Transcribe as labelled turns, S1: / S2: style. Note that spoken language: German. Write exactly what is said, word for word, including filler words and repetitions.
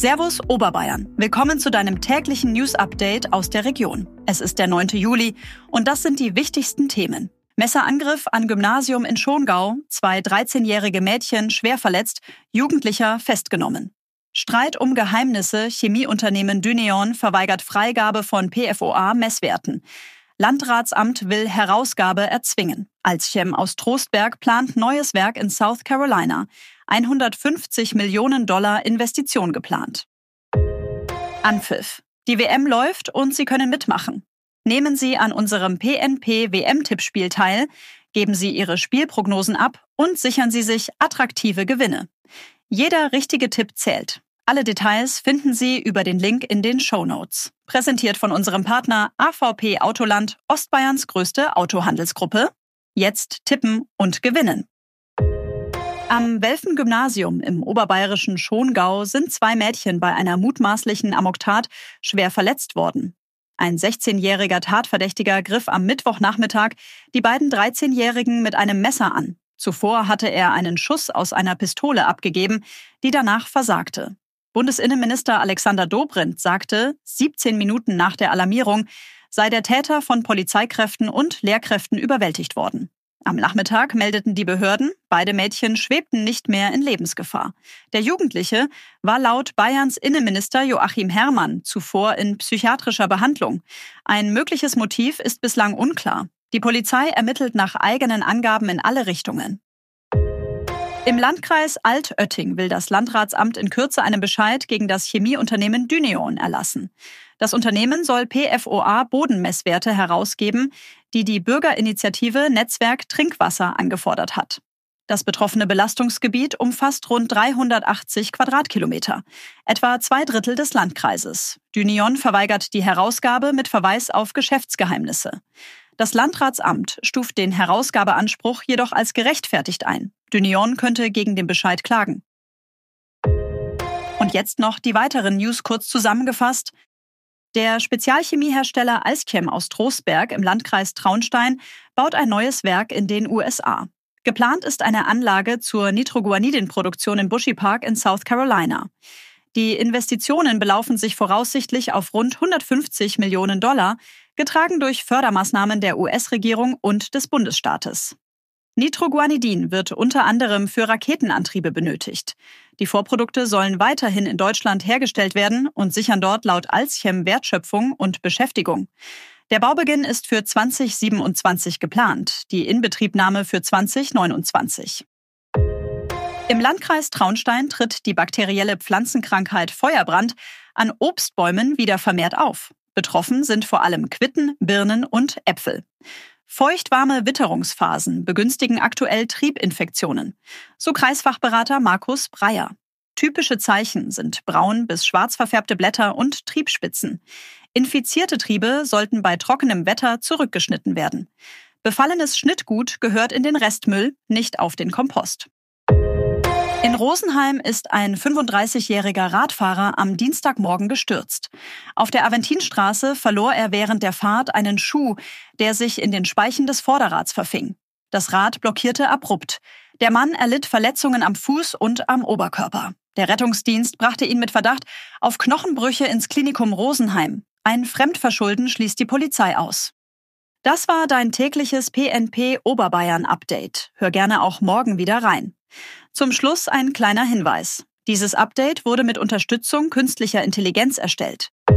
S1: Servus Oberbayern. Willkommen zu deinem täglichen News-Update aus der Region. Es ist der neunte Juli und das sind die wichtigsten Themen. Messerangriff an Gymnasium in Schongau, zwei dreizehnjährige Mädchen schwer verletzt, Jugendlicher festgenommen. Streit um Geheimnisse, Chemieunternehmen Dyneon verweigert Freigabe von P F O A-Messwerten. Landratsamt will Herausgabe erzwingen. Alzchem aus Trostberg plant neues Werk in South Carolina. hundertfünfzig Millionen Dollar Investition geplant. Anpfiff. Die W M läuft und Sie können mitmachen. Nehmen Sie an unserem P N P-W M-Tippspiel teil, geben Sie Ihre Spielprognosen ab und sichern Sie sich attraktive Gewinne. Jeder richtige Tipp zählt. Alle Details finden Sie über den Link in den Shownotes. Präsentiert von unserem Partner A V P Autoland, Ostbayerns größte Autohandelsgruppe. Jetzt tippen und gewinnen. Am Welfen-Gymnasium im oberbayerischen Schongau sind zwei Mädchen bei einer mutmaßlichen Amoktat schwer verletzt worden. Ein sechzehnjähriger Tatverdächtiger griff am Mittwochnachmittag die beiden dreizehnjährigen mit einem Messer an. Zuvor hatte er einen Schuss aus einer Pistole abgegeben, die danach versagte. Bundesinnenminister Alexander Dobrindt sagte, siebzehn Minuten nach der Alarmierung sei der Täter von Polizeikräften und Lehrkräften überwältigt worden. Am Nachmittag meldeten die Behörden, beide Mädchen schwebten nicht mehr in Lebensgefahr. Der Jugendliche war laut Bayerns Innenminister Joachim Herrmann zuvor in psychiatrischer Behandlung. Ein mögliches Motiv ist bislang unklar. Die Polizei ermittelt nach eigenen Angaben in alle Richtungen. Im Landkreis Altötting will das Landratsamt in Kürze einen Bescheid gegen das Chemieunternehmen Dyneon erlassen. Das Unternehmen soll P F O A-Bodenmesswerte herausgeben, die die Bürgerinitiative Netzwerk Trinkwasser angefordert hat. Das betroffene Belastungsgebiet umfasst rund dreihundertachtzig Quadratkilometer, etwa zwei Drittel des Landkreises. Dyneon verweigert die Herausgabe mit Verweis auf Geschäftsgeheimnisse. Das Landratsamt stuft den Herausgabeanspruch jedoch als gerechtfertigt ein. Dyneon könnte gegen den Bescheid klagen. Und jetzt noch die weiteren News kurz zusammengefasst. Der Spezialchemiehersteller Alzchem aus Trostberg im Landkreis Traunstein baut ein neues Werk in den U S A. Geplant ist eine Anlage zur Nitroguanidinproduktion in Bushy Park in South Carolina. Die Investitionen belaufen sich voraussichtlich auf rund hundertfünfzig Millionen Dollar, getragen durch Fördermaßnahmen der U S-Regierung und des Bundesstaates. Nitroguanidin wird unter anderem für Raketenantriebe benötigt. Die Vorprodukte sollen weiterhin in Deutschland hergestellt werden und sichern dort laut Alzchem Wertschöpfung und Beschäftigung. Der Baubeginn ist für zwanzig siebenundzwanzig geplant, die Inbetriebnahme für zwanzig neunundzwanzig. Im Landkreis Traunstein tritt die bakterielle Pflanzenkrankheit Feuerbrand an Obstbäumen wieder vermehrt auf. Betroffen sind vor allem Quitten, Birnen und Äpfel. Feuchtwarme Witterungsphasen begünstigen aktuell Triebinfektionen, so Kreisfachberater Markus Breyer. Typische Zeichen sind braun bis schwarz verfärbte Blätter und Triebspitzen. Infizierte Triebe sollten bei trockenem Wetter zurückgeschnitten werden. Befallenes Schnittgut gehört in den Restmüll, nicht auf den Kompost. In Rosenheim ist ein fünfunddreißigjähriger Radfahrer am Dienstagmorgen gestürzt. Auf der Aventinstraße verlor er während der Fahrt einen Schuh, der sich in den Speichen des Vorderrads verfing. Das Rad blockierte abrupt. Der Mann erlitt Verletzungen am Fuß und am Oberkörper. Der Rettungsdienst brachte ihn mit Verdacht auf Knochenbrüche ins Klinikum Rosenheim. Ein Fremdverschulden schließt die Polizei aus. Das war dein tägliches P N P Oberbayern Update. Hör gerne auch morgen wieder rein. Zum Schluss ein kleiner Hinweis. Dieses Update wurde mit Unterstützung künstlicher Intelligenz erstellt.